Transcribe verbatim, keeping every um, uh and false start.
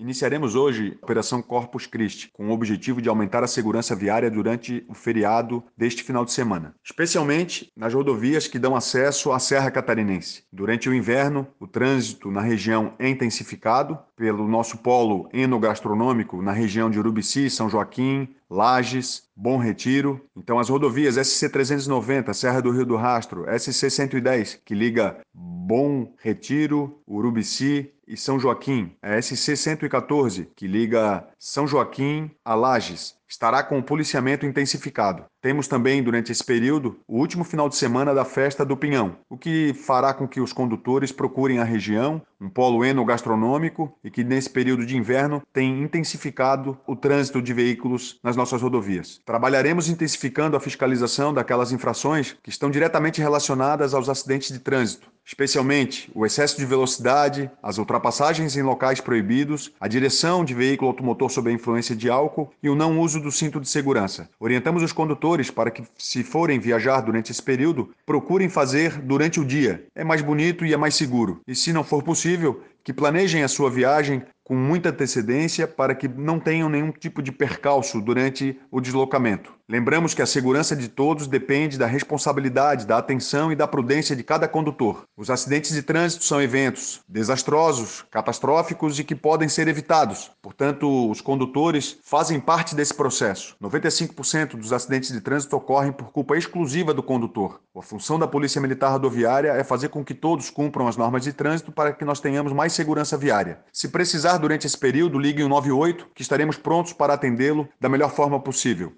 Iniciaremos hoje a Operação Corpus Christi, com o objetivo de aumentar a segurança viária durante o feriado deste final de semana, especialmente nas rodovias que dão acesso à Serra Catarinense. Durante o inverno, o trânsito na região é intensificado pelo nosso polo enogastronômico na região de Urubici, São Joaquim, Lages, Bom Retiro. Então as rodovias S C trezentos e noventa, Serra do Rio do Rastro, S C cento e dez, que liga Bom Retiro, Urubici e São Joaquim, a S C cento e quatorze, que liga São Joaquim a Lages, estará com o policiamento intensificado. Temos também, durante esse período, o último final de semana da Festa do Pinhão, o que fará com que os condutores procurem a região, um polo enogastronômico, e que nesse período de inverno tem intensificado o trânsito de veículos nas nossas rodovias. Trabalharemos intensificando a fiscalização daquelas infrações que estão diretamente relacionadas aos acidentes de trânsito, especialmente o excesso de velocidade, as ultrapassagens em locais proibidos, a direção de veículo automotor sob a influência de álcool e o não uso do cinto de segurança. Orientamos os condutores para que, se forem viajar durante esse período, procurem fazer durante o dia. É mais bonito e é mais seguro. E, se não for possível, que planejem a sua viagem com muita antecedência para que não tenham nenhum tipo de percalço durante o deslocamento. Lembramos que a segurança de todos depende da responsabilidade, da atenção e da prudência de cada condutor. Os acidentes de trânsito são eventos desastrosos, catastróficos e que podem ser evitados. Portanto, os condutores fazem parte desse processo. noventa e cinco por cento dos acidentes de trânsito ocorrem por culpa exclusiva do condutor. A função da Polícia Militar Rodoviária é fazer com que todos cumpram as normas de trânsito para que nós tenhamos mais segurança viária. Se precisar durante esse período, ligue o nove oito, que estaremos prontos para atendê-lo da melhor forma possível.